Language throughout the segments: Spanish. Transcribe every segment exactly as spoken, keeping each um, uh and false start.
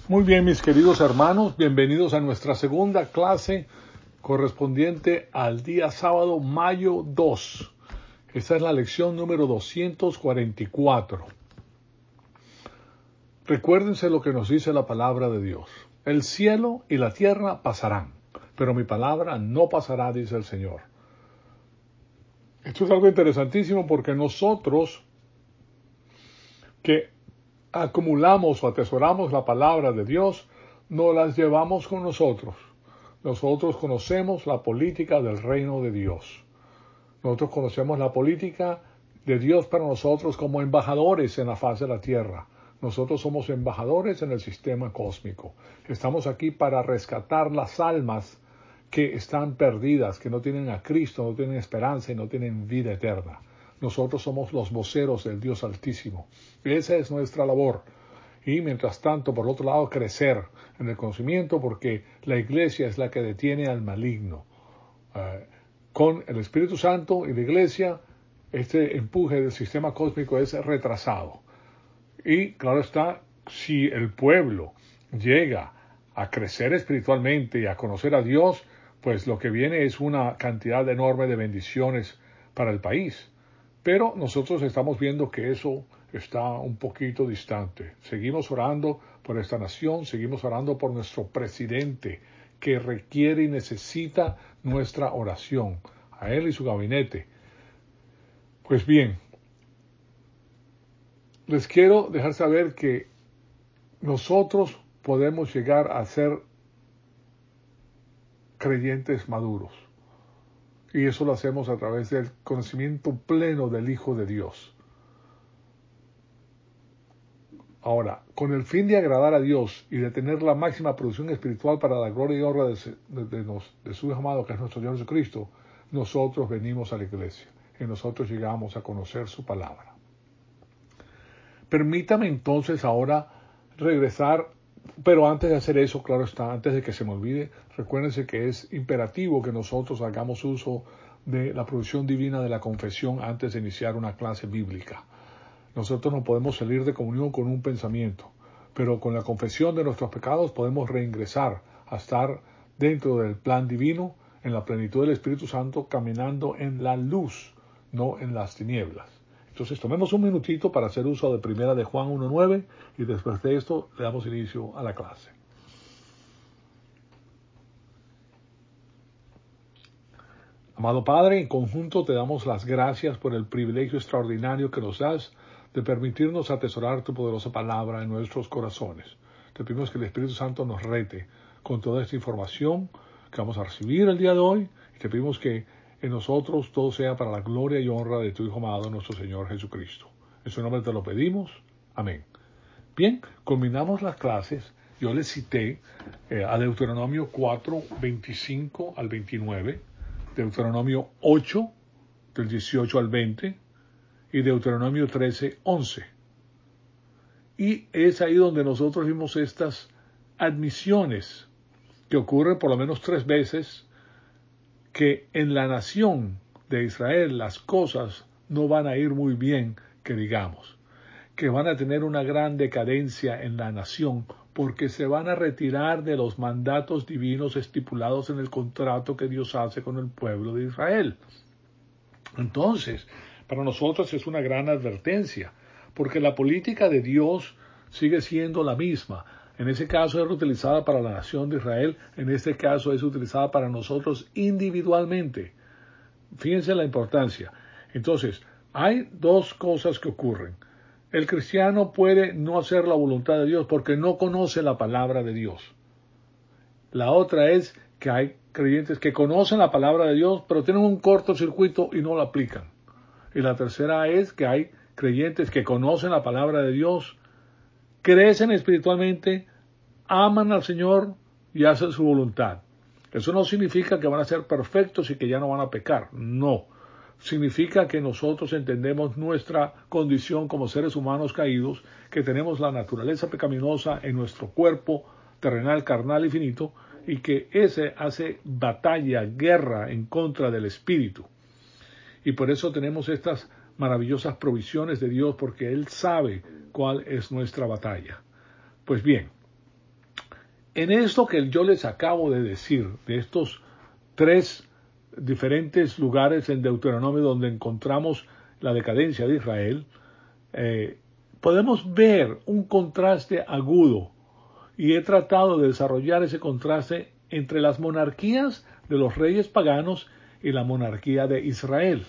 Muy bien, mis queridos hermanos, bienvenidos a nuestra segunda clase correspondiente al día sábado, mayo dos. Esta es la lección número doscientos cuarenta y cuatro. Recuérdense lo que nos dice la palabra de Dios. El cielo y la tierra pasarán, pero mi palabra no pasará, dice el Señor. Esto es algo interesantísimo porque nosotros que acumulamos o atesoramos la palabra de Dios, no las llevamos con nosotros. Nosotros conocemos la política del reino de Dios. Nosotros conocemos la política de Dios para nosotros como embajadores en la faz de la tierra. Nosotros somos embajadores en el sistema cósmico. Estamos aquí para rescatar las almas que están perdidas, que no tienen a Cristo, no tienen esperanza y no tienen vida eterna. Nosotros somos los voceros del Dios Altísimo. Esa es nuestra labor. Y mientras tanto, por otro lado, crecer en el conocimiento, porque la iglesia es la que detiene al maligno. Uh, con el Espíritu Santo y la iglesia, este empuje del sistema cósmico es retrasado. Y claro está, si el pueblo llega a crecer espiritualmente y a conocer a Dios, pues lo que viene es una cantidad enorme de bendiciones para el país. Pero nosotros estamos viendo que eso está un poquito distante. Seguimos orando por esta nación, seguimos orando por nuestro presidente, que requiere y necesita nuestra oración, a él y su gabinete. Pues bien, les quiero dejar saber que nosotros podemos llegar a ser creyentes maduros. Y eso lo hacemos a través del conocimiento pleno del Hijo de Dios. Ahora, con el fin de agradar a Dios y de tener la máxima producción espiritual para la gloria y honra de, de, de, de, de su Hijo amado, que es nuestro Señor Jesucristo, nosotros venimos a la iglesia y nosotros llegamos a conocer su palabra. Permítame entonces ahora regresar, pero antes de hacer eso, claro está, antes de que se me olvide, recuérdense que es imperativo que nosotros hagamos uso de la provisión divina de la confesión antes de iniciar una clase bíblica. Nosotros no podemos salir de comunión con un pensamiento, pero con la confesión de nuestros pecados podemos reingresar a estar dentro del plan divino, en la plenitud del Espíritu Santo, caminando en la luz, no en las tinieblas. Entonces tomemos un minutito para hacer uso de primera de Juan uno nueve y después de esto le damos inicio a la clase. Amado Padre, en conjunto te damos las gracias por el privilegio extraordinario que nos das de permitirnos atesorar tu poderosa palabra en nuestros corazones. Te pedimos que el Espíritu Santo nos rete con toda esta información que vamos a recibir el día de hoy y te pedimos que en nosotros todo sea para la gloria y honra de tu Hijo amado, nuestro Señor Jesucristo. En su nombre te lo pedimos. Amén. Bien, culminamos las clases. Yo les cité eh, a Deuteronomio cuatro, veinticinco al veintinueve, Deuteronomio ocho, del dieciocho al veinte, y Deuteronomio trece, once. Y es ahí donde nosotros vimos estas admisiones que ocurren por lo menos tres veces, que en la nación de Israel las cosas no van a ir muy bien, que digamos, que van a tener una gran decadencia en la nación, porque se van a retirar de los mandatos divinos estipulados en el contrato que Dios hace con el pueblo de Israel. Entonces, para nosotros es una gran advertencia, porque la política de Dios sigue siendo la misma. En ese caso era utilizada para la nación de Israel, en este caso es utilizada para nosotros individualmente. Fíjense la importancia. Entonces, hay dos cosas que ocurren. El cristiano puede no hacer la voluntad de Dios porque no conoce la palabra de Dios. La otra es que hay creyentes que conocen la palabra de Dios, pero tienen un cortocircuito y no la aplican. Y la tercera es que hay creyentes que conocen la palabra de Dios, crecen espiritualmente, aman al Señor y hacen su voluntad. Eso no significa que van a ser perfectos y que ya no van a pecar. No. Significa que nosotros entendemos nuestra condición como seres humanos caídos, que tenemos la naturaleza pecaminosa en nuestro cuerpo terrenal, carnal y finito, y que ese hace batalla, guerra en contra del espíritu. Y por eso tenemos estas maravillosas provisiones de Dios, porque Él sabe cuál es nuestra batalla. Pues bien, En esto que yo les acabo de decir, de estos tres diferentes lugares en Deuteronomio donde encontramos la decadencia de Israel, eh, podemos ver un contraste agudo, y he tratado de desarrollar ese contraste entre las monarquías de los reyes paganos y la monarquía de Israel.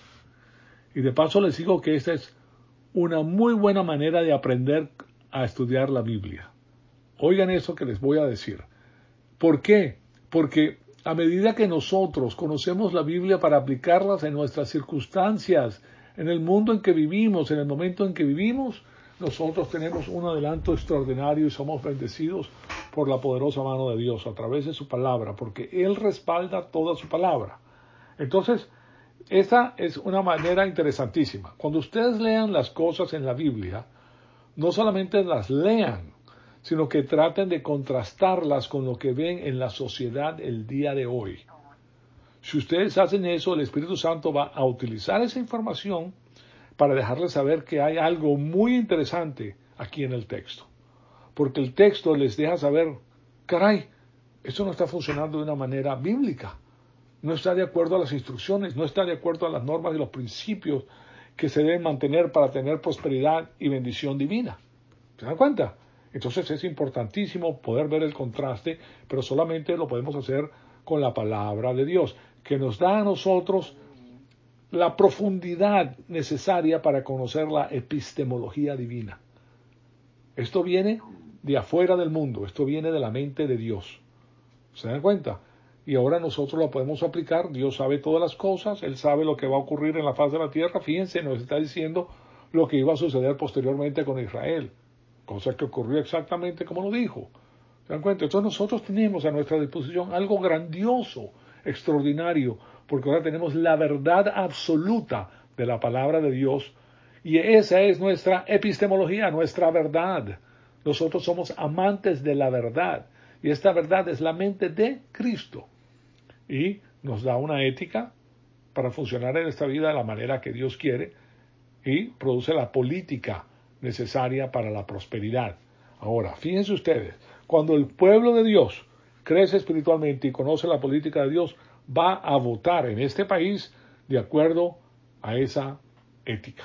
Y de paso les digo que esta es una muy buena manera de aprender a estudiar la Biblia. Oigan eso que les voy a decir. ¿Por qué? Porque a medida que nosotros conocemos la Biblia para aplicarlas en nuestras circunstancias, en el mundo en que vivimos, en el momento en que vivimos, nosotros tenemos un adelanto extraordinario y somos bendecidos por la poderosa mano de Dios a través de su palabra, porque Él respalda toda su palabra. Entonces, esta es una manera interesantísima. Cuando ustedes lean las cosas en la Biblia, no solamente las lean, sino que traten de contrastarlas con lo que ven en la sociedad el día de hoy. Si ustedes hacen eso, el Espíritu Santo va a utilizar esa información para dejarles saber que hay algo muy interesante aquí en el texto. Porque el texto les deja saber, caray, esto no está funcionando de una manera bíblica. No está de acuerdo a las instrucciones, no está de acuerdo a las normas y los principios que se deben mantener para tener prosperidad y bendición divina. ¿Se dan cuenta? Entonces es importantísimo poder ver el contraste, pero solamente lo podemos hacer con la palabra de Dios, que nos da a nosotros la profundidad necesaria para conocer la epistemología divina. Esto viene de afuera del mundo, esto viene de la mente de Dios. ¿Se dan cuenta? Y ahora nosotros lo podemos aplicar. Dios sabe todas las cosas, Él sabe lo que va a ocurrir en la faz de la tierra. Fíjense, nos está diciendo lo que iba a suceder posteriormente con Israel, cosa que ocurrió exactamente como lo dijo. ¿Se dan cuenta? Entonces nosotros tenemos a nuestra disposición algo grandioso, extraordinario, porque ahora tenemos la verdad absoluta de la palabra de Dios, y esa es nuestra epistemología, nuestra verdad. Nosotros somos amantes de la verdad, y esta verdad es la mente de Cristo, y nos da una ética para funcionar en esta vida de la manera que Dios quiere, y produce la política necesaria para la prosperidad. Ahora, fíjense ustedes, cuando el pueblo de Dios crece espiritualmente y conoce la política de Dios, va a votar en este país de acuerdo a esa ética.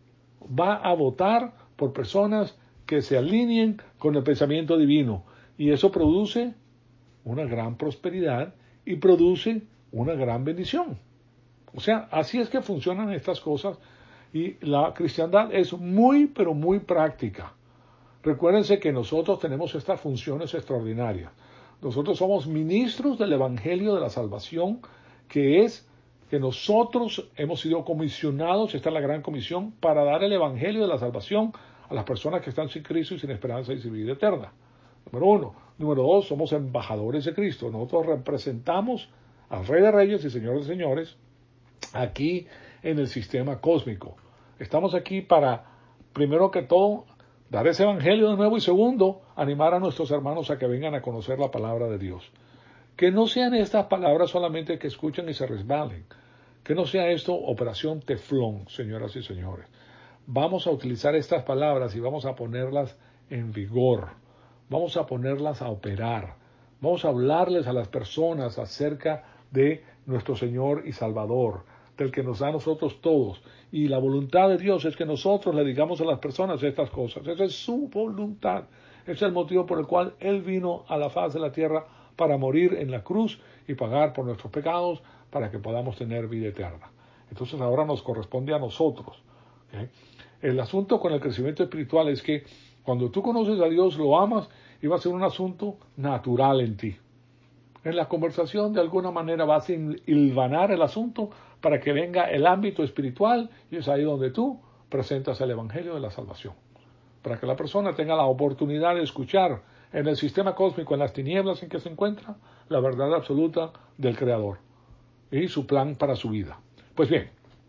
Va a votar por personas que se alineen con el pensamiento divino, y eso produce una gran prosperidad y produce una gran bendición. O sea, así es que funcionan estas cosas, y la cristiandad es muy, pero muy práctica. Recuérdense que nosotros tenemos estas funciones extraordinarias. Nosotros somos ministros del Evangelio de la Salvación, que es que nosotros hemos sido comisionados, esta es la gran comisión, para dar el Evangelio de la Salvación a las personas que están sin Cristo y sin esperanza y sin vida eterna. Número uno. Número dos, somos embajadores de Cristo. Nosotros representamos al Rey de Reyes y Señor de Señores aquí en el sistema cósmico. Estamos aquí para, primero que todo, dar ese evangelio de nuevo, y segundo, animar a nuestros hermanos a que vengan a conocer la palabra de Dios. Que no sean estas palabras solamente que escuchen y se resbalen. Que no sea esto operación teflón, señoras y señores. Vamos a utilizar estas palabras y vamos a ponerlas en vigor. Vamos a ponerlas a operar. Vamos a hablarles a las personas acerca de nuestro Señor y Salvador, del que nos da a nosotros todos. Y la voluntad de Dios es que nosotros le digamos a las personas estas cosas. Esa es su voluntad. Ese es el motivo por el cual Él vino a la faz de la tierra, para morir en la cruz y pagar por nuestros pecados, para que podamos tener vida eterna. Entonces ahora nos corresponde a nosotros. ¿eh? El asunto con el crecimiento espiritual es que cuando tú conoces a Dios, lo amas, y va a ser un asunto natural en ti. En la conversación de alguna manera vas a hilvanar el asunto para que venga el ámbito espiritual, y es ahí donde tú presentas el Evangelio de la salvación. Para que la persona tenga la oportunidad de escuchar en el sistema cósmico, en las tinieblas en que se encuentra, la verdad absoluta del Creador y su plan para su vida. Pues bien,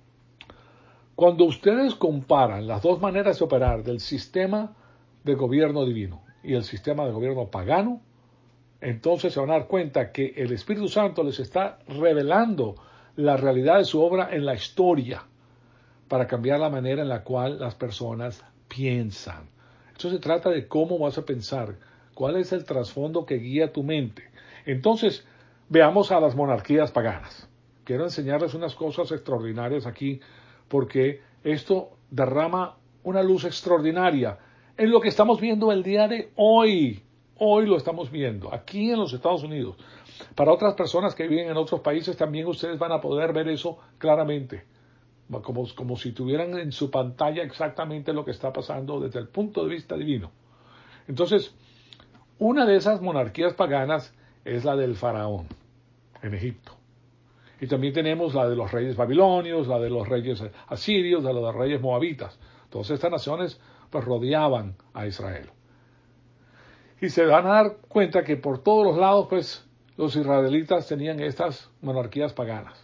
cuando ustedes comparan las dos maneras de operar del sistema de gobierno divino y el sistema de gobierno pagano, entonces se van a dar cuenta que el Espíritu Santo les está revelando la realidad de su obra en la historia para cambiar la manera en la cual las personas piensan. Esto se trata de cómo vas a pensar, ¿Cuál es el trasfondo que guía tu mente? Entonces, veamos a las monarquías paganas. Quiero enseñarles unas cosas extraordinarias aquí, porque esto derrama una luz extraordinaria en lo que estamos viendo el día de hoy. Hoy lo estamos viendo, aquí en los Estados Unidos. Para otras personas que viven en otros países, también ustedes van a poder ver eso claramente. Como, como si tuvieran en su pantalla exactamente lo que está pasando desde el punto de vista divino. Entonces, una de esas monarquías paganas es la del faraón en Egipto. Y también tenemos la de los reyes babilonios, la de los reyes asirios, la de los reyes moabitas. Todas estas naciones pues rodeaban a Israel. Y se van a dar cuenta que por todos los lados pues los israelitas tenían estas monarquías paganas.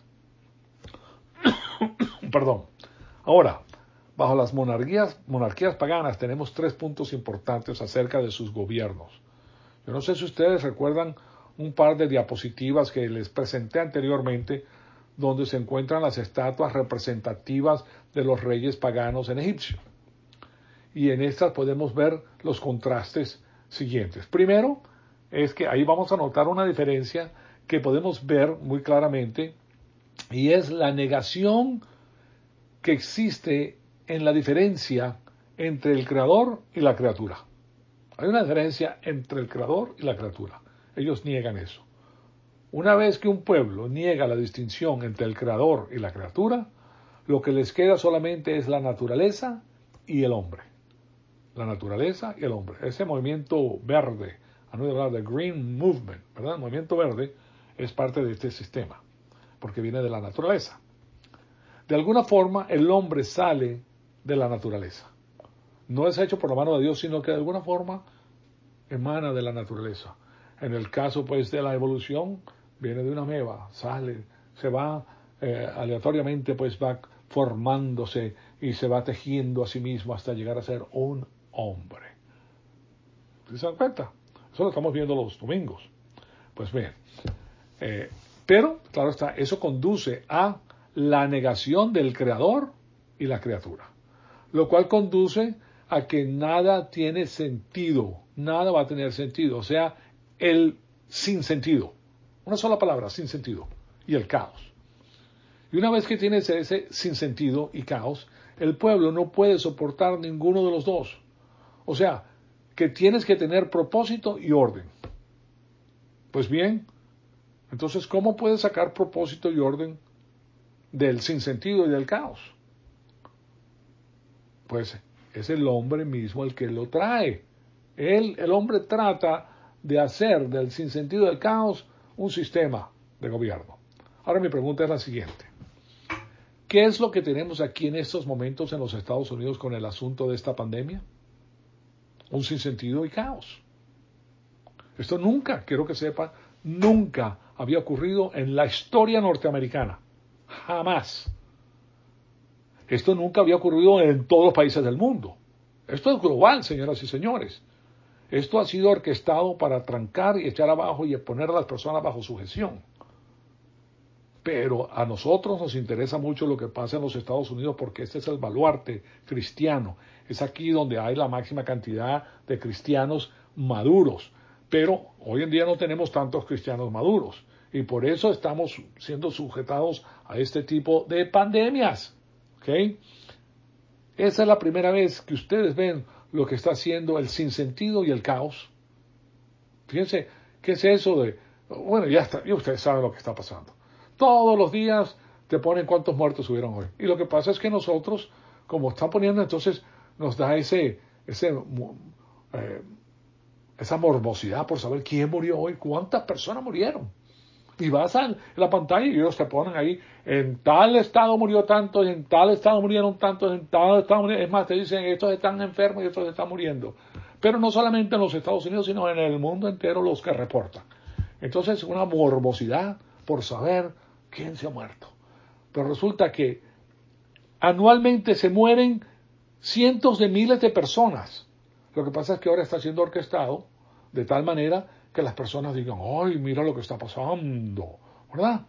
Perdón. Ahora, bajo las monarquías, monarquías paganas tenemos tres puntos importantes acerca de sus gobiernos. Yo no sé si ustedes recuerdan un par de diapositivas que les presenté anteriormente, donde se encuentran las estatuas representativas de los reyes paganos en Egipto. Y en estas podemos ver los contrastes siguientes. Primero, es que ahí vamos a notar una diferencia que podemos ver muy claramente, y es la negación que existe en la diferencia entre el creador y la criatura. Hay una diferencia entre el creador y la criatura. Ellos niegan eso. Una vez que un pueblo niega la distinción entre el creador y la criatura, lo que les queda solamente es la naturaleza y el hombre. La naturaleza y el hombre. Ese movimiento verde, a no hablar de Green Movement, ¿verdad? El movimiento verde es parte de este sistema, porque viene de la naturaleza. De alguna forma, el hombre sale de la naturaleza. No es hecho por la mano de Dios, sino que de alguna forma emana de la naturaleza. En el caso, pues, de la evolución, viene de una ameba, sale, se va eh, aleatoriamente, pues, va formándose y se va tejiendo a sí mismo hasta llegar a ser un hombre. ¿Se dan cuenta? Eso lo estamos viendo los domingos. Pues bien, eh, pero, claro está, eso conduce a la negación del creador y la criatura, lo cual conduce a que nada tiene sentido, nada va a tener sentido, o sea, el sinsentido, una sola palabra, sin sentido, y el caos. Y una vez que tienes ese sinsentido y caos, el pueblo no puede soportar ninguno de los dos. O sea, que tienes que tener propósito y orden. Pues bien, entonces, ¿cómo puedes sacar propósito y orden del sinsentido y del caos? Pues es el hombre mismo el que lo trae. Él, el hombre trata de hacer del sinsentido del caos un sistema de gobierno. Ahora mi pregunta es la siguiente. ¿Qué es lo que tenemos aquí en estos momentos en los Estados Unidos con el asunto de esta pandemia? Un sinsentido y caos. Esto nunca, quiero que sepan, nunca había ocurrido en la historia norteamericana. Jamás. Esto nunca había ocurrido en todos los países del mundo. Esto es global, señoras y señores. Esto ha sido orquestado para trancar y echar abajo y poner a las personas bajo sujeción. Pero a nosotros nos interesa mucho lo que pasa en los Estados Unidos porque este es el baluarte cristiano. Es aquí donde hay la máxima cantidad de cristianos maduros. Pero hoy en día no tenemos tantos cristianos maduros. Y por eso estamos siendo sujetados a este tipo de pandemias. ¿Okay? Esa es la primera vez que ustedes ven lo que está haciendo el sinsentido y el caos. Fíjense, ¿qué es eso de...? Bueno, ya está, ya ustedes saben lo que está pasando. Todos los días te ponen cuántos muertos hubieron hoy. Y lo que pasa es que nosotros, como están poniendo, entonces nos da ese, ese eh, esa morbosidad por saber quién murió hoy, cuántas personas murieron. Y vas a la pantalla y ellos te ponen ahí, en tal estado murió tanto, en tal estado murieron tantos, en tal estado murieron. Es más, te dicen, estos están enfermos y estos están muriendo. Pero no solamente en los Estados Unidos, sino en el mundo entero los que reportan. Entonces, una morbosidad por saber quién se ha muerto. Pero resulta que anualmente se mueren cientos de miles de personas. Lo que pasa es que ahora está siendo orquestado de tal manera que las personas digan, ¡ay, mira lo que está pasando! ¿Verdad?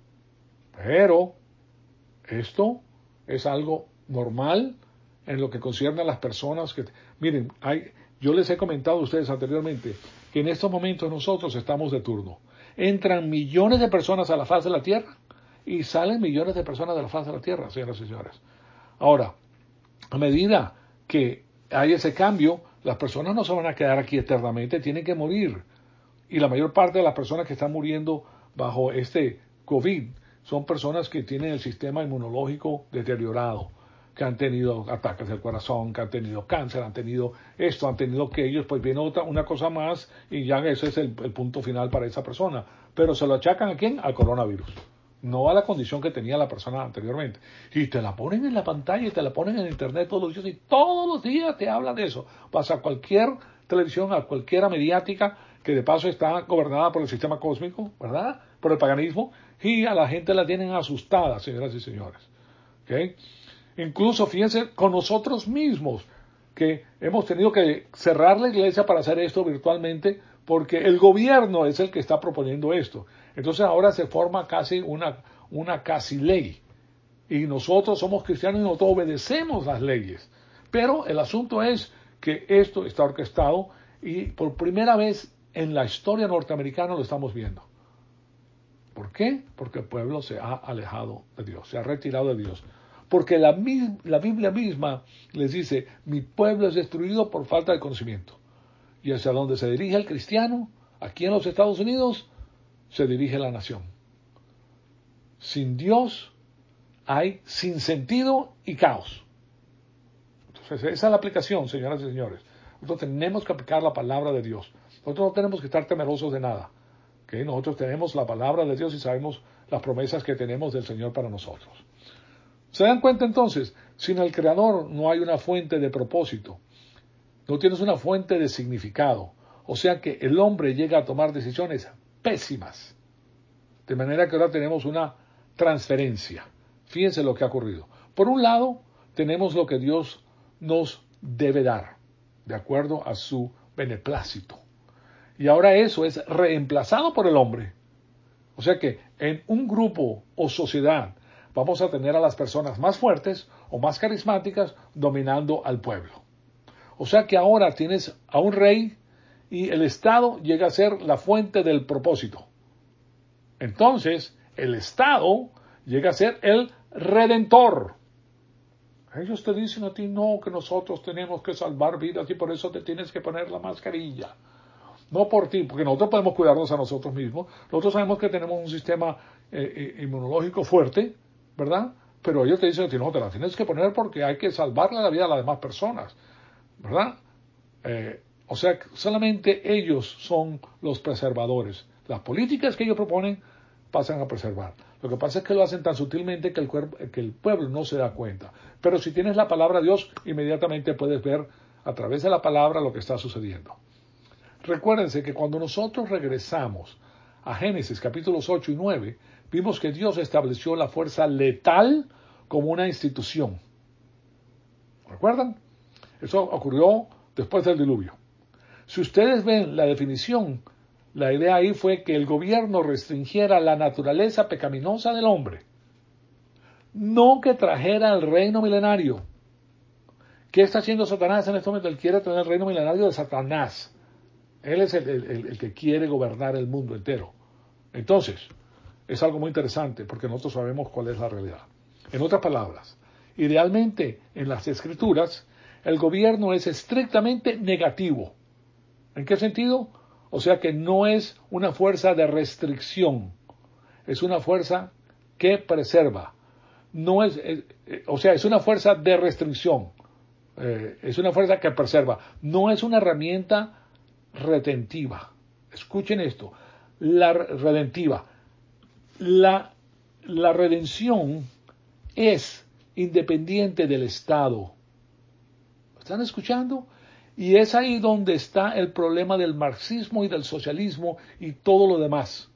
Pero esto es algo normal en lo que concierne a las personas que... Miren, hay, Yo les he comentado a ustedes anteriormente que en estos momentos nosotros estamos de turno. Entran millones de personas a la faz de la tierra y salen millones de personas de la faz de la tierra, señoras y señores. Ahora, a medida que hay ese cambio, las personas no se van a quedar aquí eternamente, tienen que morir. Y la mayor parte de las personas que están muriendo bajo este COVID son personas que tienen el sistema inmunológico deteriorado, que han tenido ataques del corazón, que han tenido cáncer, han tenido esto, han tenido aquello, pues viene otra, una cosa más y ya ese es el, el punto final para esa persona. Pero se lo achacan ¿a quién? Al coronavirus, no a la condición que tenía la persona anteriormente. Y te la ponen en la pantalla y te la ponen en internet todos los días y todos los días te hablan de eso. Vas a cualquier televisión, a cualquiera mediática, que de paso está gobernada por el sistema cósmico, ¿verdad? Por el paganismo, y a la gente la tienen asustada, señoras y señores. ¿Okay? Incluso, fíjense, con nosotros mismos, que hemos tenido que cerrar la iglesia para hacer esto virtualmente, porque el gobierno es el que está proponiendo esto. Entonces ahora se forma casi una, una casi ley. Y nosotros somos cristianos y nosotros obedecemos las leyes. Pero el asunto es que esto está orquestado y por primera vez en la historia norteamericana lo estamos viendo. ¿Por qué? Porque el pueblo se ha alejado de Dios, se ha retirado de Dios. Porque la, la Biblia misma les dice, mi pueblo es destruido por falta de conocimiento. Y hacia donde se dirige el cristiano, aquí en los Estados Unidos, se dirige la nación. Sin Dios hay sinsentido y caos. Entonces, esa es la aplicación, señoras y señores. Nosotros tenemos que aplicar la palabra de Dios. Nosotros no tenemos que estar temerosos de nada. ¿Okay? Nosotros tenemos la palabra de Dios y sabemos las promesas que tenemos del Señor para nosotros. ¿Se dan cuenta entonces? Sin el Creador no hay una fuente de propósito. No tienes una fuente de significado. O sea que el hombre llega a tomar decisiones pésimas. De manera que ahora tenemos una transferencia. Fíjense lo que ha ocurrido. Por un lado, tenemos lo que Dios nos debe dar, de acuerdo a su beneplácito. Y ahora eso es reemplazado por el hombre. O sea que en un grupo o sociedad vamos a tener a las personas más fuertes o más carismáticas dominando al pueblo. O sea que ahora tienes a un rey y el Estado llega a ser la fuente del propósito. Entonces, el Estado llega a ser el redentor. Ellos te dicen a ti, no, que nosotros tenemos que salvar vidas y por eso te tienes que poner la mascarilla. No por ti, porque nosotros podemos cuidarnos a nosotros mismos. Nosotros sabemos que tenemos un sistema eh, inmunológico fuerte, ¿verdad? Pero ellos te dicen a ti, no, te la tienes que poner porque hay que salvarle la vida a las demás personas, ¿verdad? Eh, o sea, solamente ellos son los preservadores. Las políticas que ellos proponen pasan a preservar. Lo que pasa es que lo hacen tan sutilmente que el, cuerpo, que el pueblo no se da cuenta. Pero si tienes la palabra de Dios, inmediatamente puedes ver a través de la palabra lo que está sucediendo. Recuérdense que cuando nosotros regresamos a Génesis capítulos ocho y nueve, vimos que Dios estableció la fuerza letal como una institución. ¿Recuerdan? Eso ocurrió después del diluvio. Si ustedes ven la definición, la idea ahí fue que el gobierno restringiera la naturaleza pecaminosa del hombre, no que trajera el reino milenario. ¿Qué está haciendo Satanás en este momento? Él quiere tener el reino milenario de Satanás. Él es el, el, el que quiere gobernar el mundo entero. Entonces, es algo muy interesante porque nosotros sabemos cuál es la realidad. En otras palabras, idealmente en las Escrituras, el gobierno es estrictamente negativo. ¿En qué sentido? O sea que no es una fuerza de restricción, es una fuerza que preserva. No es, es o sea, es una fuerza de restricción, eh, es una fuerza que preserva. No es una herramienta retentiva. Escuchen esto, la redentiva. La, la redención es independiente del Estado. ¿Están escuchando? Y es ahí donde está el problema del marxismo y del socialismo y todo lo demás.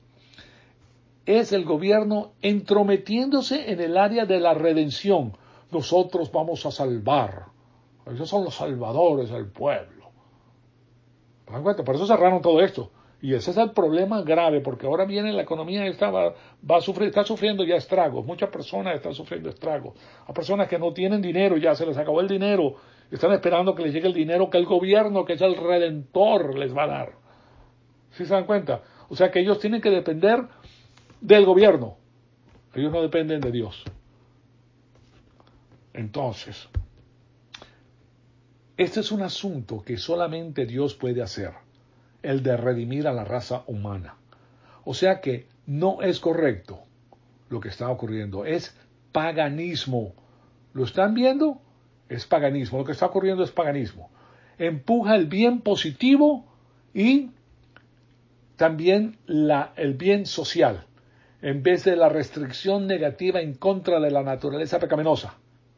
Es el gobierno entrometiéndose en el área de la redención. Nosotros vamos a salvar. Esos son los salvadores del pueblo. ¿Se dan cuenta? Por eso cerraron todo esto. Y ese es el problema grave, porque ahora viene la economía está, va, va a sufrir, está sufriendo ya estragos. Muchas personas están sufriendo estragos. A personas que no tienen dinero, ya se les acabó el dinero Están esperando que les llegue el dinero que el gobierno, que es el redentor, les va a dar. ¿Sí se dan cuenta? O sea que ellos tienen que depender del gobierno. Ellos no dependen de Dios. Entonces, este es un asunto que solamente Dios puede hacer, el de redimir a la raza humana. O sea que no es correcto lo que está ocurriendo, es paganismo. ¿Lo están viendo? Es paganismo. Lo que está ocurriendo es paganismo. Empuja el bien positivo y también la, el bien social, en vez de la restricción negativa en contra de la naturaleza pecaminosa.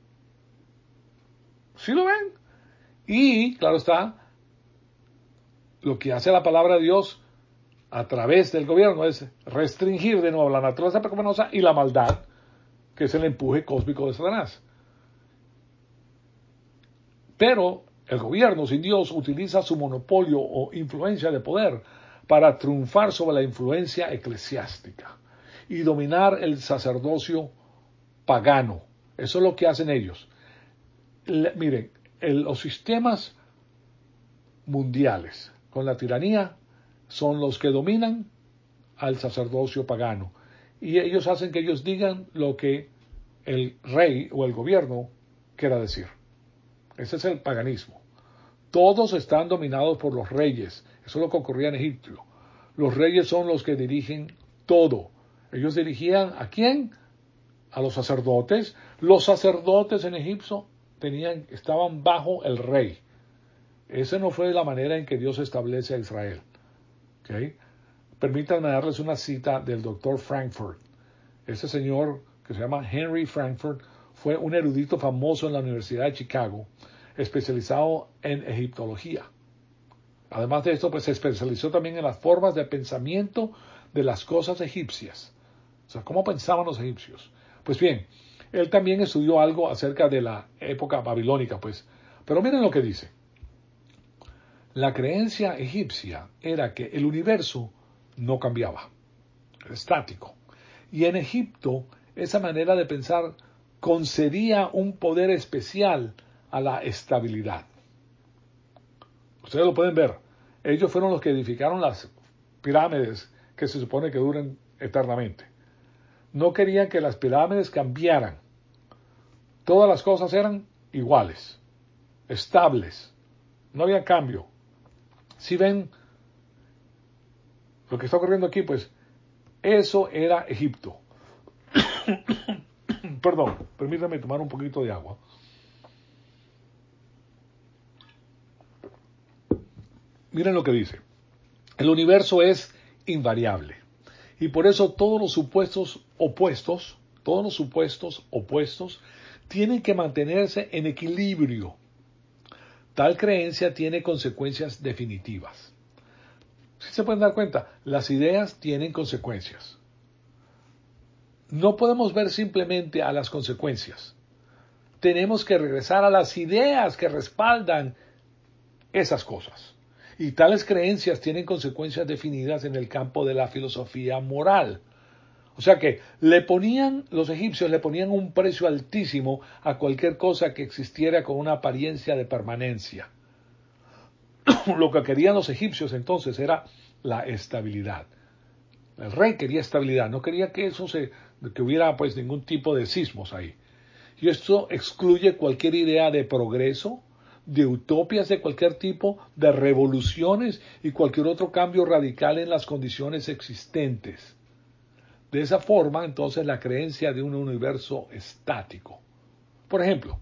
¿Sí lo ven? Y, claro está, lo que hace la palabra de Dios a través del gobierno es restringir de nuevo la naturaleza pecaminosa y la maldad, que es el empuje cósmico de Satanás. Pero el gobierno sin Dios utiliza su monopolio o influencia de poder para triunfar sobre la influencia eclesiástica y dominar el sacerdocio pagano. Eso es lo que hacen ellos. Le, miren, el, los sistemas mundiales con la tiranía son los que dominan al sacerdocio pagano. Y ellos hacen que ellos digan lo que el rey o el gobierno quiera decir. Ese es el paganismo. Todos están dominados por los reyes. Eso es lo que ocurría en Egipto. Los reyes son los que dirigen todo. Ellos dirigían ¿a quién? A los sacerdotes. Los sacerdotes en Egipto tenían, estaban bajo el rey. Esa no fue la manera en que Dios establece a Israel. ¿Okay? Permítanme darles una cita del doctor Frankfurt. Ese señor que se llama Henry Frankfurt fue un erudito famoso en la Universidad de Chicago, especializado en egiptología. Además de esto, pues se especializó también en las formas de pensamiento de las cosas egipcias. O sea, ¿cómo pensaban los egipcios? Pues bien, él también estudió algo acerca de la época babilónica, pues. Pero miren lo que dice. La creencia egipcia era que el universo no cambiaba, era estático. Y en Egipto, esa manera de pensar concedía un poder especial a la estabilidad. Ustedes lo pueden ver. Ellos fueron los que edificaron las pirámides que se supone que duran eternamente. No querían que las pirámides cambiaran. Todas las cosas eran iguales, estables. No había cambio. Si ven lo que está ocurriendo aquí, pues eso era Egipto. Perdón, permítanme tomar un poquito de agua. Miren lo que dice. El universo es invariable. Y por eso todos los supuestos opuestos, todos los supuestos opuestos, tienen que mantenerse en equilibrio. Tal creencia tiene consecuencias definitivas. Si se pueden dar cuenta, las ideas tienen consecuencias. No podemos ver simplemente a las consecuencias. Tenemos que regresar a las ideas que respaldan esas cosas. Y tales creencias tienen consecuencias definidas en el campo de la filosofía moral. O sea que le ponían, los egipcios le ponían un precio altísimo a cualquier cosa que existiera con una apariencia de permanencia. Lo que querían los egipcios entonces era la estabilidad. El rey quería estabilidad, no quería que eso se, que hubiera pues ningún tipo de sismos ahí. Y esto excluye cualquier idea de progreso, de utopias de cualquier tipo, de revoluciones y cualquier otro cambio radical en las condiciones existentes. De esa forma, entonces, la creencia de un universo estático. Por ejemplo,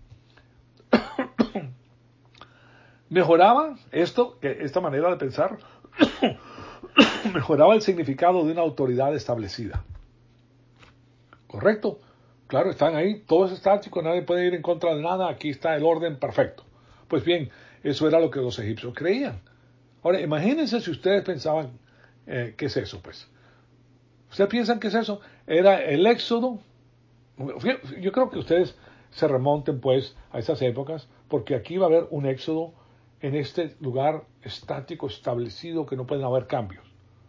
mejoraba esto, esta manera de pensar, mejoraba el significado de una autoridad establecida. ¿Correcto? Claro, están ahí, todo es estático, nadie puede ir en contra de nada, aquí está el orden perfecto. Pues bien, eso era lo que los egipcios creían. Ahora, imagínense si ustedes pensaban, eh, ¿qué es eso? Pues, ¿ustedes piensan que es eso? Era el éxodo. Yo creo que ustedes se remonten pues a esas épocas, porque aquí va a haber un éxodo en este lugar estático, establecido, que no pueden haber cambios.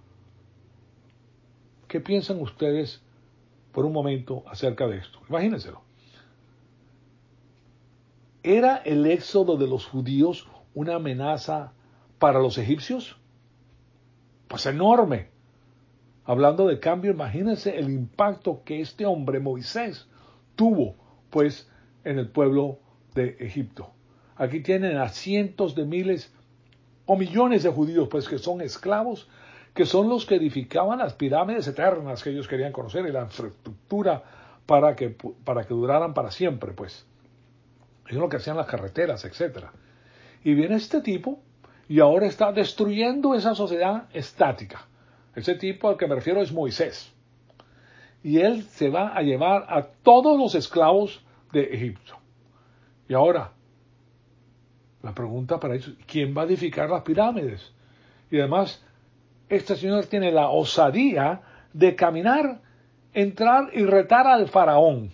¿Qué piensan ustedes por un momento acerca de esto? Imagínenselo. ¿Era el éxodo de los judíos una amenaza para los egipcios? Pues enorme. Hablando de cambio, imagínense el impacto que este hombre, Moisés, tuvo, pues, en el pueblo de Egipto. Aquí tienen a cientos de miles o millones de judíos, pues, que son esclavos, que son los que edificaban las pirámides eternas que ellos querían conocer y la infraestructura para que, para que duraran para siempre, pues. Es lo que hacían las carreteras, etcétera. Y viene este tipo y ahora está destruyendo esa sociedad estática. Ese tipo al que me refiero es Moisés. Y él se va a llevar a todos los esclavos de Egipto. Y ahora, la pregunta para ellos, ¿quién va a edificar las pirámides? Y además, este señor tiene la osadía de caminar, entrar y retar al faraón.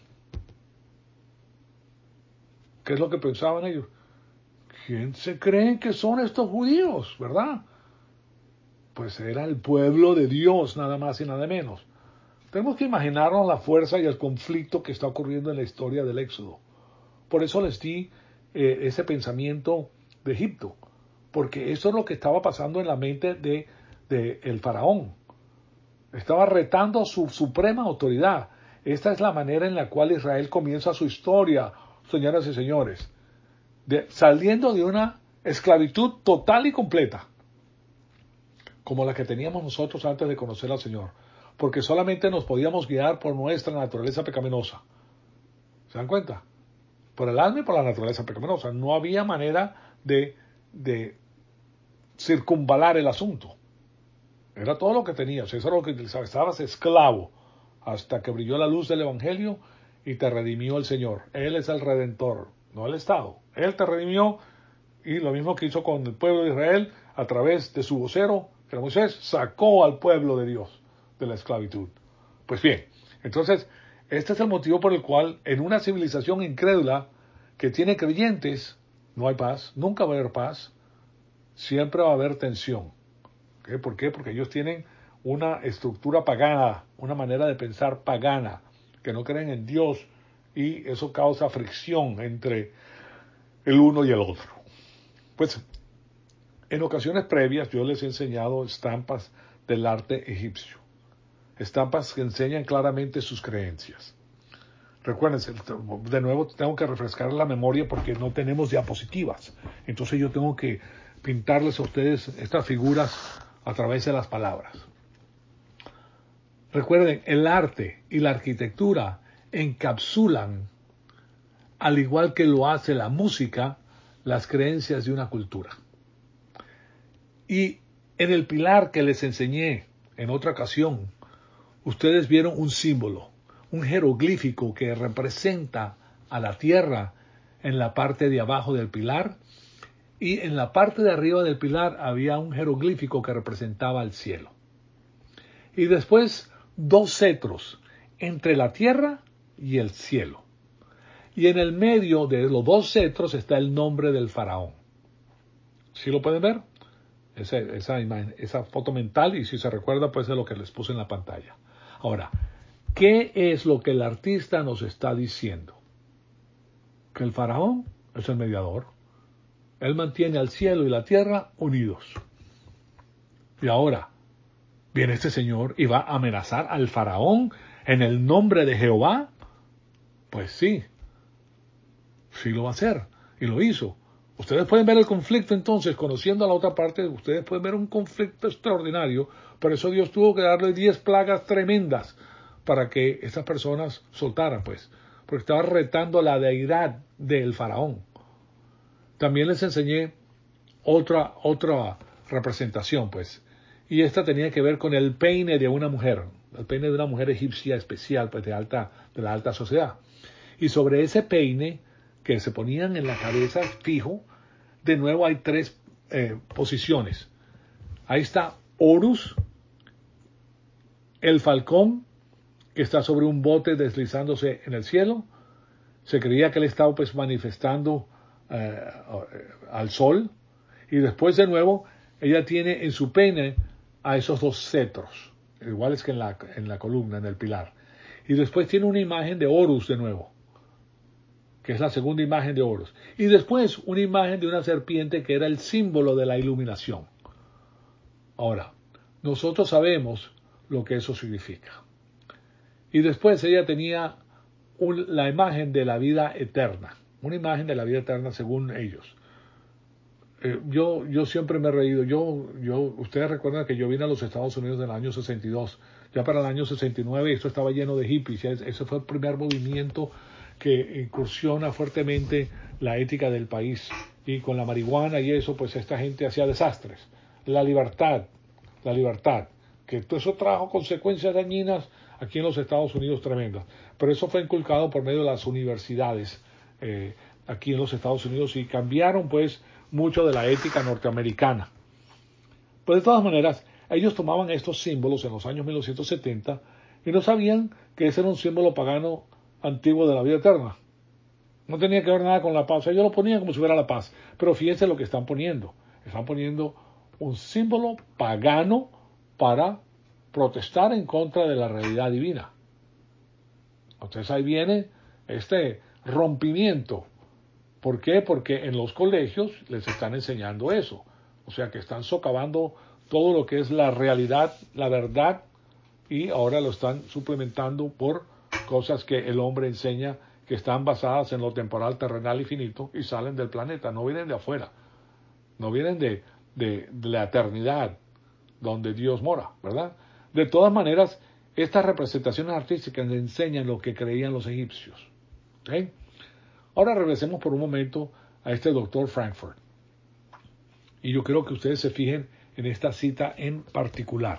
¿Qué es lo que pensaban ellos? ¿Quién se creen que son estos judíos, verdad? Pues era el pueblo de Dios, nada más y nada menos. Tenemos que imaginarnos la fuerza y el conflicto que está ocurriendo en la historia del Éxodo. Por eso les di eh, ese pensamiento de Egipto, porque eso es lo que estaba pasando en la mente de, de el faraón. Estaba retando a su suprema autoridad. Esta es la manera en la cual Israel comienza su historia, señoras y señores, de, saliendo de una esclavitud total y completa, como la que teníamos nosotros antes de conocer al Señor, porque solamente nos podíamos guiar por nuestra naturaleza pecaminosa. ¿Se dan cuenta? Por el alma y por la naturaleza pecaminosa. No había manera de, de circunvalar el asunto. Era todo lo que tenías, eso era lo que utilizabas. Estabas esclavo hasta que brilló la luz del Evangelio y te redimió el Señor. Él es el Redentor, no el Estado. Él te redimió y lo mismo que hizo con el pueblo de Israel a través de su vocero, que era Moisés, sacó al pueblo de Dios de la esclavitud. Pues bien, entonces, este es el motivo por el cual en una civilización incrédula que tiene creyentes, no hay paz, nunca va a haber paz, siempre va a haber tensión. ¿Okay? ¿Por qué? Porque ellos tienen una estructura pagana, una manera de pensar pagana, que no creen en Dios y eso causa fricción entre el uno y el otro. Pues en ocasiones previas yo les he enseñado estampas del arte egipcio, estampas que enseñan claramente sus creencias. Recuérdense, de nuevo tengo que refrescar la memoria porque no tenemos diapositivas, entonces yo tengo que pintarles a ustedes estas figuras a través de las palabras. Recuerden, el arte y la arquitectura encapsulan, al igual que lo hace la música, las creencias de una cultura. Y en el pilar que les enseñé en otra ocasión, ustedes vieron un símbolo, un jeroglífico que representa a la tierra en la parte de abajo del pilar, y en la parte de arriba del pilar había un jeroglífico que representaba el cielo. Y después dos cetros entre la tierra y el cielo. Y en el medio de los dos cetros está el nombre del faraón. ¿Sí lo pueden ver? Esa, esa, imagen, esa foto mental, y si se recuerda, pues es lo que les puse en la pantalla. Ahora, ¿qué es lo que el artista nos está diciendo? Que el faraón es el mediador. Él mantiene al cielo y la tierra unidos. Y ahora viene este señor y va a amenazar al faraón en el nombre de Jehová. Pues sí, sí lo va a hacer. Y lo hizo. Ustedes pueden ver el conflicto entonces, conociendo a la otra parte, ustedes pueden ver un conflicto extraordinario. Por eso Dios tuvo que darle diez plagas tremendas para que estas personas soltaran, pues. Porque estaba retando la deidad del faraón. También les enseñé otra, otra representación, pues. Y esta tenía que ver con el peine de una mujer. El peine de una mujer egipcia especial, pues de, alta, de la alta sociedad. Y sobre ese peine que se ponían en la cabeza fijo, de nuevo hay tres eh, posiciones. Ahí está Horus, el falcón, que está sobre un bote deslizándose en el cielo. Se creía que él estaba pues manifestando eh, al sol. Y después de nuevo, ella tiene en su peine a esos dos cetros, iguales que en la, en la columna, en el pilar. Y después tiene una imagen de Horus de nuevo, que es la segunda imagen de Horus. Y después una imagen de una serpiente que era el símbolo de la iluminación. Ahora, nosotros sabemos lo que eso significa. Y después ella tenía un, la imagen de la vida eterna, una imagen de la vida eterna según ellos. Eh, yo, yo siempre me he reído. Yo, yo, ustedes recuerdan que yo vine a los Estados Unidos en el año sesenta y dos. Ya para el año sesenta y nueve esto estaba lleno de hippies. Ese fue el primer movimiento que incursiona fuertemente la ética del país. Y con la marihuana y eso, pues esta gente hacía desastres. La libertad, la libertad. Que todo eso trajo consecuencias dañinas aquí en los Estados Unidos tremendas. Pero eso fue inculcado por medio de las universidades eh, aquí en los Estados Unidos y cambiaron pues mucho de la ética norteamericana. Pues de todas maneras, ellos tomaban estos símbolos en los años mil novecientos setenta y no sabían que ese era un símbolo pagano antiguo de la vida eterna. No tenía que ver nada con la paz. Ellos lo ponían como si fuera la paz. Pero fíjense lo que están poniendo. Están poniendo un símbolo pagano para protestar en contra de la realidad divina. Entonces ahí viene este rompimiento. ¿Por qué? Porque en los colegios les están enseñando eso. O sea que están socavando todo lo que es la realidad, la verdad, y ahora lo están suplementando por cosas que el hombre enseña que están basadas en lo temporal, terrenal y finito y salen del planeta, no vienen de afuera, no vienen de, de, de la eternidad donde Dios mora, ¿verdad? De todas maneras, estas representaciones artísticas enseñan lo que creían los egipcios. ¿Okay? Ahora regresemos por un momento a este doctor Frankfurt. Y yo quiero que ustedes se fijen en esta cita en particular.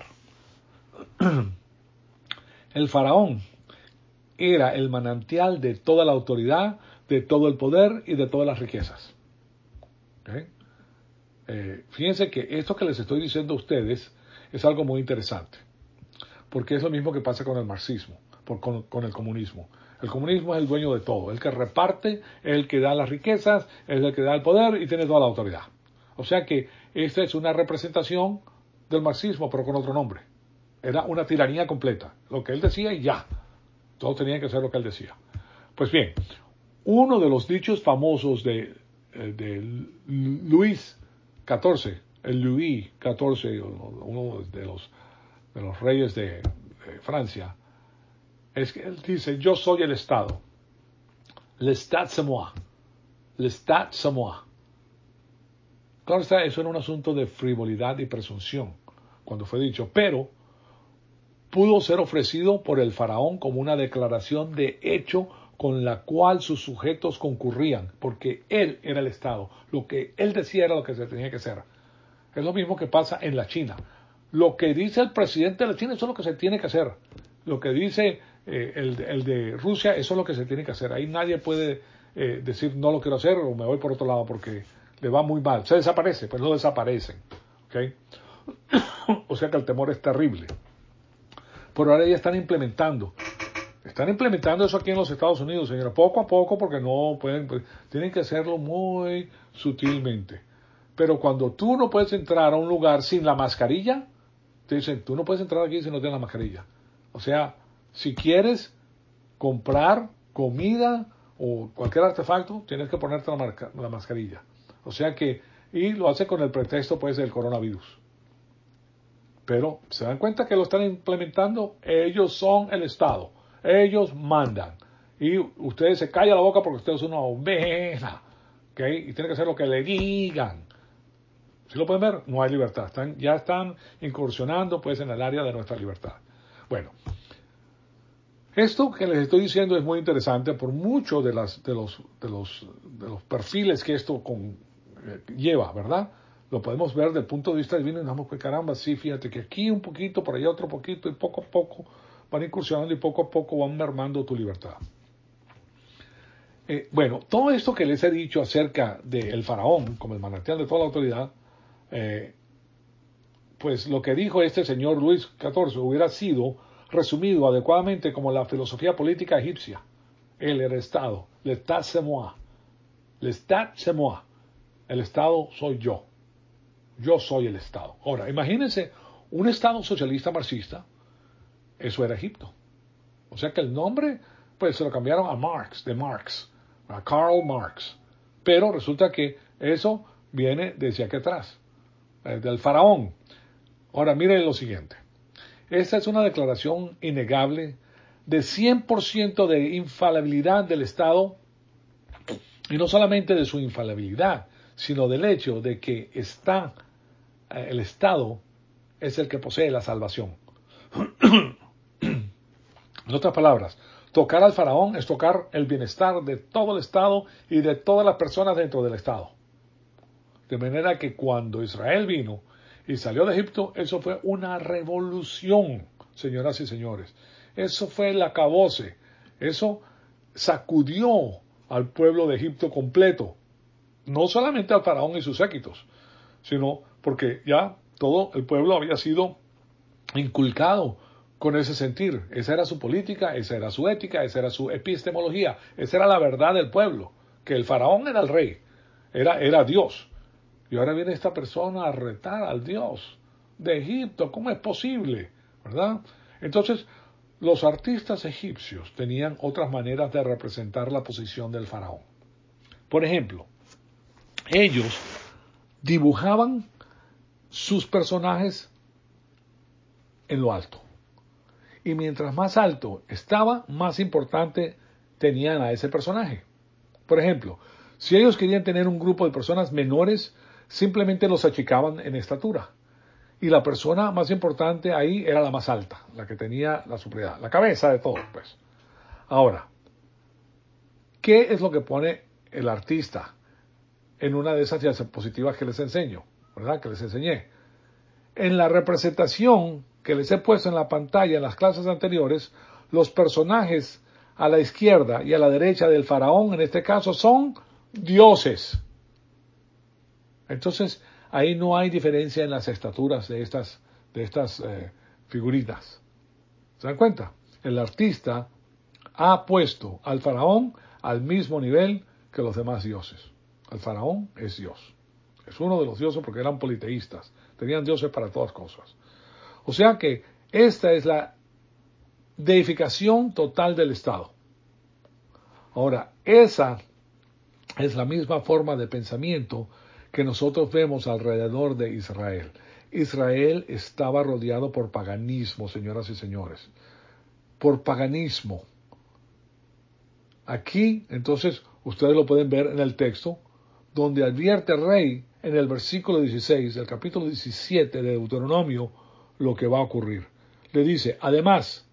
El faraón era el manantial de toda la autoridad, de todo el poder y de todas las riquezas. ¿Okay? Eh, fíjense que esto que les estoy diciendo a ustedes es algo muy interesante, porque es lo mismo que pasa con el marxismo, por, con, con el comunismo. El comunismo es el dueño de todo, el que reparte, el que da las riquezas, es el que da el poder y tiene toda la autoridad. O sea que esta es una representación del marxismo, pero con otro nombre. Era una tiranía completa, lo que él decía y ya. Todos tenían que hacer lo que él decía. Pues bien, uno de los dichos famosos de, de Luis catorce, el Louis catorce, uno de los, de los reyes de, de Francia, es que él dice, yo soy el Estado. L'État c'est moi. L'État c'est moi. Claro está, eso era un asunto de frivolidad y presunción, cuando fue dicho, pero pudo ser ofrecido por el faraón como una declaración de hecho con la cual sus sujetos concurrían, porque él era el Estado. Lo que él decía era lo que se tenía que hacer. Es lo mismo que pasa en la China. Lo que dice el presidente de la China, eso es lo que se tiene que hacer. Lo que dice eh, el, el de Rusia, eso es lo que se tiene que hacer. Ahí nadie puede eh, decir no lo quiero hacer o me voy por otro lado porque le va muy mal. Se desaparece, pues no desaparecen. ¿Okay? O sea que el temor es terrible. Pero ahora ya están implementando. Están implementando eso aquí en los Estados Unidos, señora, poco a poco, porque no pueden, pues, tienen que hacerlo muy sutilmente. Pero cuando tú no puedes entrar a un lugar sin la mascarilla, te dicen, tú no puedes entrar aquí si no tienes la mascarilla. O sea, si quieres comprar comida o cualquier artefacto, tienes que ponerte la, marca, la mascarilla. O sea que, y lo hace con el pretexto, pues, del coronavirus. Pero se dan cuenta que lo están implementando, ellos son el Estado, ellos mandan. Y ustedes se callan la boca porque ustedes son una oveja, ¿okay? Y tienen que hacer lo que le digan. ¿Sí lo pueden ver? No hay libertad, están, ya están incursionando pues en el área de nuestra libertad. Bueno, esto que les estoy diciendo es muy interesante por muchos de, las, de, los, de, los, de los perfiles que esto con, eh, lleva, ¿verdad? Lo podemos ver desde el punto de vista divino y nos damos que caramba, sí, fíjate que aquí un poquito, por allá otro poquito y poco a poco van incursionando y poco a poco van mermando tu libertad. Eh, bueno, todo esto que les he dicho acerca del faraón como el manantial de toda la autoridad, eh, pues lo que dijo este señor Luis catorce hubiera sido resumido adecuadamente como la filosofía política egipcia. Él era Estado. L'État c'est moi. L'État c'est moi. El Estado soy yo. Yo soy el Estado. Ahora, imagínense un Estado socialista marxista. Eso era Egipto. O sea que el nombre, pues se lo cambiaron a Marx, de Marx. a Karl Marx. Pero resulta que eso viene desde aquí atrás, eh, del faraón. Ahora miren lo siguiente. Esta es una declaración innegable de cien por ciento de infalibilidad del Estado, y no solamente de su infalibilidad, sino del hecho de que está, eh, el Estado es el que posee la salvación. En otras palabras, tocar al faraón es tocar el bienestar de todo el Estado y de todas las personas dentro del Estado. De manera que cuando Israel vino y salió de Egipto, eso fue una revolución, señoras y señores. Eso fue el acabose. Eso sacudió al pueblo de Egipto completo. No solamente al faraón y sus séquitos, sino porque ya todo el pueblo había sido inculcado con ese sentir. Esa era su política, esa era su ética, esa era su epistemología, esa era la verdad del pueblo, que el faraón era el rey, era, era Dios. Y ahora viene esta persona a retar al Dios de Egipto. ¿Cómo es posible? ¿Verdad? Entonces, los artistas egipcios tenían otras maneras de representar la posición del faraón. Por ejemplo, ellos dibujaban sus personajes en lo alto. Y mientras más alto estaba, más importante tenían a ese personaje. Por ejemplo, si ellos querían tener un grupo de personas menores, simplemente los achicaban en estatura. Y la persona más importante ahí era la más alta, la que tenía la superioridad, la cabeza de todo, pues. Ahora, ¿qué es lo que pone el artista en una de esas diapositivas que les enseño, ¿verdad? Que les enseñé. En la representación que les he puesto en la pantalla en las clases anteriores, los personajes a la izquierda y a la derecha del faraón, en este caso, son dioses. Entonces, ahí no hay diferencia en las estaturas de estas, de estas eh, figuritas. ¿Se dan cuenta? El artista ha puesto al faraón al mismo nivel que los demás dioses. El faraón es Dios. Es uno de los dioses porque eran politeístas. Tenían dioses para todas cosas. O sea que esta es la deificación total del Estado. Ahora, esa es la misma forma de pensamiento que nosotros vemos alrededor de Israel. Israel estaba rodeado por paganismo, señoras y señores. Por paganismo. Aquí, entonces, ustedes lo pueden ver en el texto, donde advierte el rey en el versículo dieciséis del capítulo diecisiete de Deuteronomio lo que va a ocurrir. Le dice, además,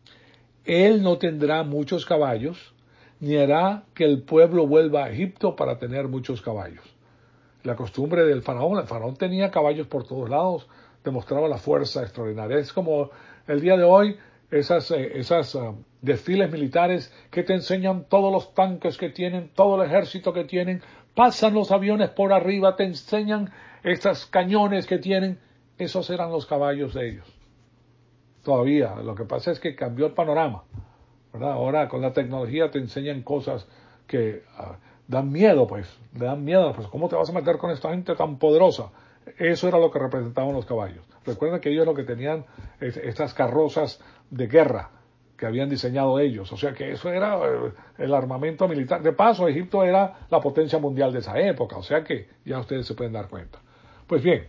él no tendrá muchos caballos, ni hará que el pueblo vuelva a Egipto para tener muchos caballos. La costumbre del faraón, el faraón tenía caballos por todos lados, demostraba la fuerza extraordinaria. Es como el día de hoy, esas, eh, esas uh, desfiles militares que te enseñan todos los tanques que tienen, todo el ejército que tienen, pasan los aviones por arriba, te enseñan estos cañones que tienen. Esos eran los caballos de ellos. Todavía, lo que pasa es que cambió el panorama, ¿verdad? Ahora con la tecnología te enseñan cosas que uh, dan miedo, pues, le dan miedo, pues, ¿cómo te vas a meter con esta gente tan poderosa? Eso era lo que representaban los caballos. Recuerden que ellos lo que tenían es estas carrozas de guerra que habían diseñado ellos, o sea que eso era eh, el armamento militar. De paso, Egipto era la potencia mundial de esa época, o sea que ya ustedes se pueden dar cuenta. Pues bien,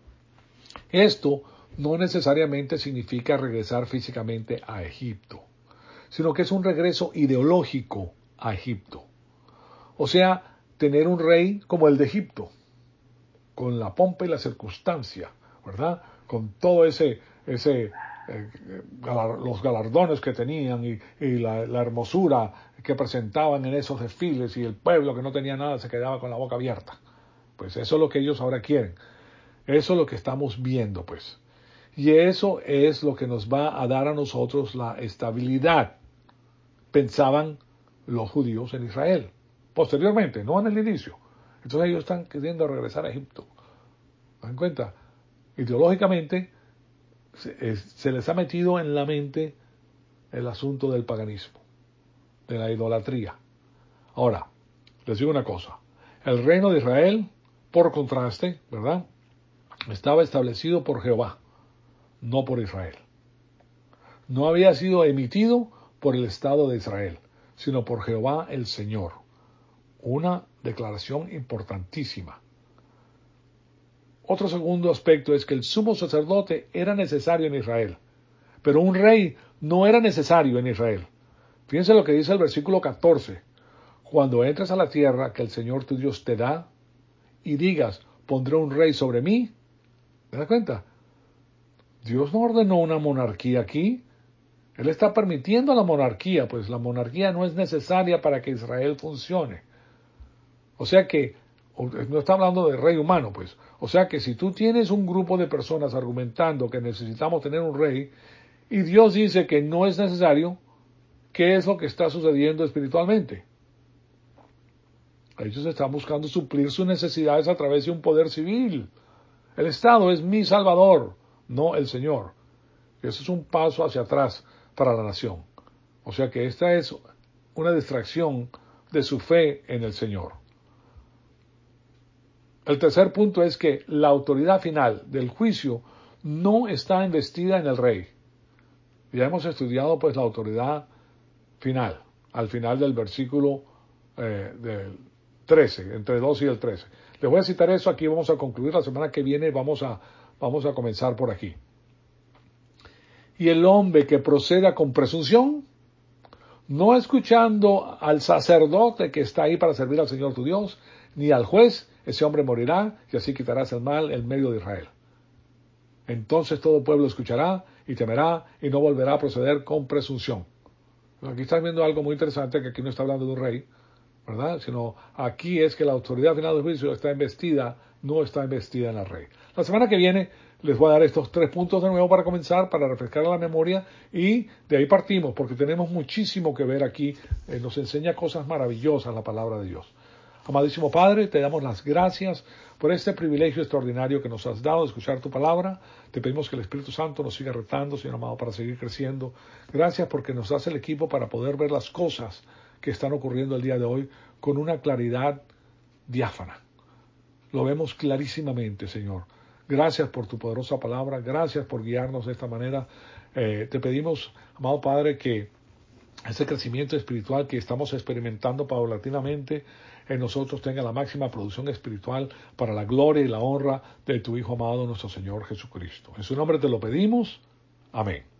esto no necesariamente significa regresar físicamente a Egipto, sino que es un regreso ideológico a Egipto. O sea, tener un rey como el de Egipto, con la pompa y la circunstancia, ¿verdad? Con todo ese, ese eh, galar, los galardones que tenían y, y la, la hermosura que presentaban en esos desfiles, y el pueblo que no tenía nada se quedaba con la boca abierta. Pues eso es lo que ellos ahora quieren. Eso es lo que estamos viendo, pues. Y eso es lo que nos va a dar a nosotros la estabilidad, pensaban los judíos en Israel. Posteriormente, no en el inicio. Entonces ellos están queriendo regresar a Egipto. ¿Se dan cuenta? Ideológicamente se, se les ha metido en la mente el asunto del paganismo, de la idolatría. Ahora, les digo una cosa. El reino de Israel, por contraste, ¿verdad?, estaba establecido por Jehová, no por Israel. No había sido emitido por el Estado de Israel, sino por Jehová el Señor. Una declaración importantísima. Otro segundo aspecto es que el sumo sacerdote era necesario en Israel, pero un rey no era necesario en Israel. Fíjense lo que dice el versículo catorce. Cuando entres a la tierra que el Señor tu Dios te da, y digas, pondré un rey sobre mí. ¿Te das cuenta? Dios no ordenó una monarquía aquí. Él está permitiendo la monarquía, pues la monarquía no es necesaria para que Israel funcione. O sea que, no está hablando de rey humano, pues. O sea que si tú tienes un grupo de personas argumentando que necesitamos tener un rey, y Dios dice que no es necesario, ¿qué es lo que está sucediendo espiritualmente? Ellos están buscando suplir sus necesidades a través de un poder civil. El Estado es mi salvador, no el Señor. Eso es un paso hacia atrás para la nación. O sea que esta es una distracción de su fe en el Señor. El tercer punto es que la autoridad final del juicio no está investida en el rey. Ya hemos estudiado pues la autoridad final, al final del versículo eh, del trece, entre el dos y el trece. Les voy a citar eso aquí, vamos a concluir la semana que viene, vamos a, vamos a comenzar por aquí. Y el hombre que proceda con presunción, no escuchando al sacerdote que está ahí para servir al Señor tu Dios, ni al juez, ese hombre morirá, y así quitarás el mal en medio de Israel. Entonces todo pueblo escuchará y temerá, y no volverá a proceder con presunción. Aquí estás viendo algo muy interesante, que aquí no está hablando de un rey, ¿verdad? Sino aquí es que la autoridad final del juicio está investida, no está investida en el rey. La semana que viene les voy a dar estos tres puntos de nuevo para comenzar, para refrescar la memoria, y de ahí partimos, porque tenemos muchísimo que ver aquí. Eh, nos enseña cosas maravillosas la palabra de Dios. Amadísimo Padre, te damos las gracias por este privilegio extraordinario que nos has dado de escuchar tu palabra. Te pedimos que el Espíritu Santo nos siga retando, Señor amado, para seguir creciendo. Gracias porque nos das el equipo para poder ver las cosas que están ocurriendo el día de hoy con una claridad diáfana. Lo vemos clarísimamente, Señor. Gracias por tu poderosa palabra. Gracias por guiarnos de esta manera. Eh, te pedimos, amado Padre, que ese crecimiento espiritual que estamos experimentando paulatinamente en nosotros tenga la máxima producción espiritual para la gloria y la honra de tu Hijo amado, nuestro Señor Jesucristo. En su nombre te lo pedimos. Amén.